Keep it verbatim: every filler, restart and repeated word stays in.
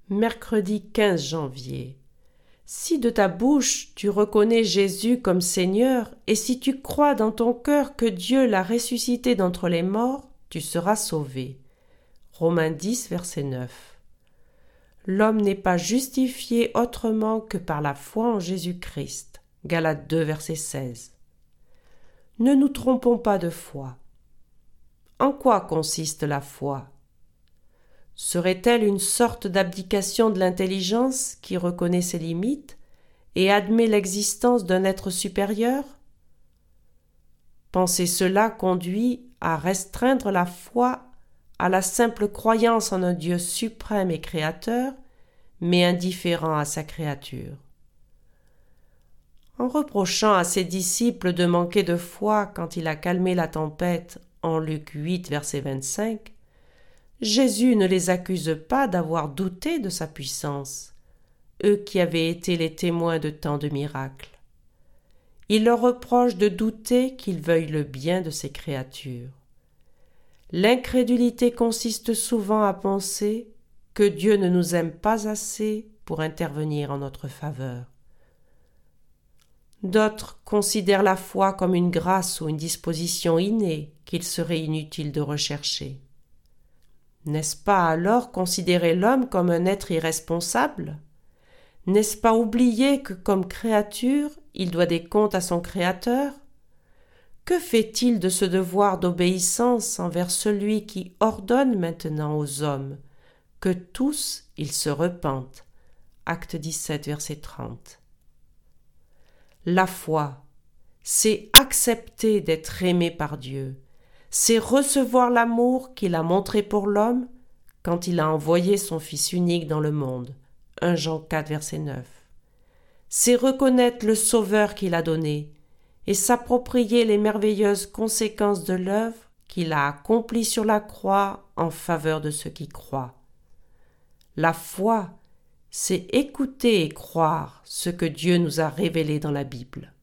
Mercredi quinze janvier. Si de ta bouche tu reconnais Jésus comme Seigneur, et si tu crois dans ton cœur que Dieu l'a ressuscité d'entre les morts, tu seras sauvé. Romains dix, verset neuf. L'homme n'est pas justifié autrement que par la foi en Jésus-Christ. Galates deux, verset seize. Ne nous trompons pas de foi. En quoi consiste la foi ? Serait-elle une sorte d'abdication de l'intelligence qui reconnaît ses limites et admet l'existence d'un être supérieur ? Penser cela conduit à restreindre la foi à la simple croyance en un Dieu suprême et créateur, mais indifférent à sa créature. En reprochant à ses disciples de manquer de foi quand il a calmé la tempête en Luc huit, verset vingt-cinq, Jésus ne les accuse pas d'avoir douté de sa puissance, eux qui avaient été les témoins de tant de miracles. Il leur reproche de douter qu'il veuille le bien de ses créatures. L'incrédulité consiste souvent à penser que Dieu ne nous aime pas assez pour intervenir en notre faveur. D'autres considèrent la foi comme une grâce ou une disposition innée qu'il serait inutile de rechercher. N'est-ce pas alors considérer l'homme comme un être irresponsable ? N'est-ce pas oublier que comme créature, il doit des comptes à son Créateur ? Que fait-il de ce devoir d'obéissance envers celui qui ordonne maintenant aux hommes que tous ils se repentent ? Acte dix-sept, verset trente. La foi, c'est accepter d'être aimé par Dieu. C'est recevoir l'amour qu'il a montré pour l'homme quand il a envoyé son Fils unique dans le monde. premier Jean quatre, verset neuf. C'est reconnaître le Sauveur qu'il a donné et s'approprier les merveilleuses conséquences de l'œuvre qu'il a accomplie sur la croix en faveur de ceux qui croient. La foi, c'est écouter et croire ce que Dieu nous a révélé dans la Bible.